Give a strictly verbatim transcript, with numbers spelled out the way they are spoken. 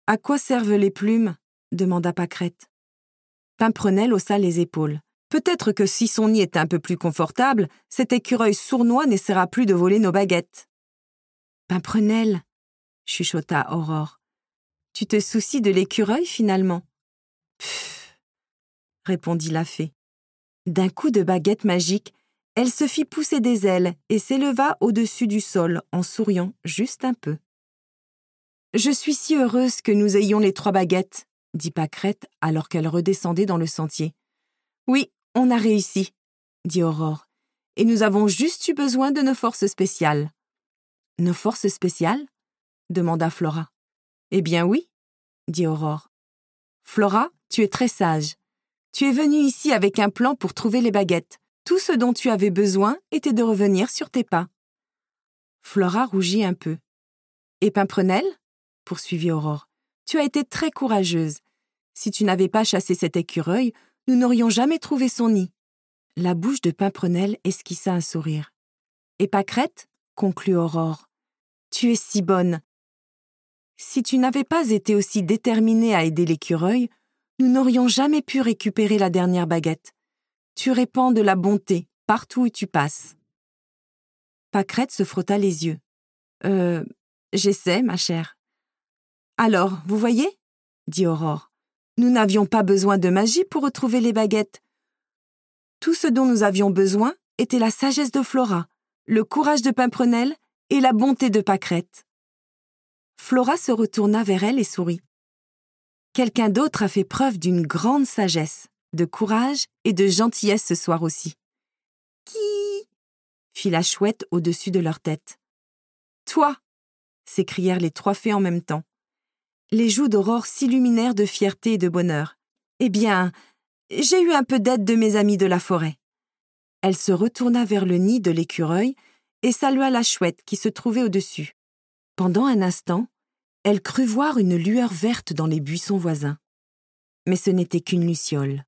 À quoi servent les plumes ? Demanda Pâquerette. Pimprenelle haussa les épaules. Peut-être que si son nid était un peu plus confortable, cet écureuil sournois n'essaiera plus de voler nos baguettes. Pimprenelle, chuchota Aurore, tu te soucies de l'écureuil finalement ? Pfff, répondit la fée. D'un coup de baguette magique, elle se fit pousser des ailes et s'éleva au-dessus du sol en souriant juste un peu. « Je suis si heureuse que nous ayons les trois baguettes, » dit Pâquerette alors qu'elle redescendait dans le sentier. « Oui, on a réussi, » dit Aurore, « et nous avons juste eu besoin de nos forces spéciales. »« Nos forces spéciales ?» demanda Flora. « Eh bien oui, » dit Aurore. « Flora, tu es très sage. Tu es venue ici avec un plan pour trouver les baguettes. Tout ce dont tu avais besoin était de revenir sur tes pas. » Flora rougit un peu. « Et Pimprenelle ?» poursuivit Aurore. « Tu as été très courageuse. Si tu n'avais pas chassé cet écureuil, nous n'aurions jamais trouvé son nid. » La bouche de Pimprenelle esquissa un sourire. « Et Pâquerette ?» conclut Aurore. « Tu es si bonne. Si tu n'avais pas été aussi déterminée à aider l'écureuil, nous n'aurions jamais pu récupérer la dernière baguette. Tu répands de la bonté partout où tu passes. » Pâquerette se frotta les yeux. « Euh, j'essaie, ma chère. »« Alors, vous voyez ?» dit Aurore. « Nous n'avions pas besoin de magie pour retrouver les baguettes. Tout ce dont nous avions besoin était la sagesse de Flora, le courage de Pimprenelle et la bonté de Pâquerette. » Flora se retourna vers elle et sourit. « Quelqu'un d'autre a fait preuve d'une grande sagesse, de courage et de gentillesse ce soir aussi. »« Qui ?» fit la chouette au-dessus de leur tête. « Toi !» s'écrièrent les trois fées en même temps. Les joues d'Aurore s'illuminèrent de fierté et de bonheur. « Eh bien, j'ai eu un peu d'aide de mes amis de la forêt. » Elle se retourna vers le nid de l'écureuil et salua la chouette qui se trouvait au-dessus. Pendant un instant, elle crut voir une lueur verte dans les buissons voisins. Mais ce n'était qu'une luciole.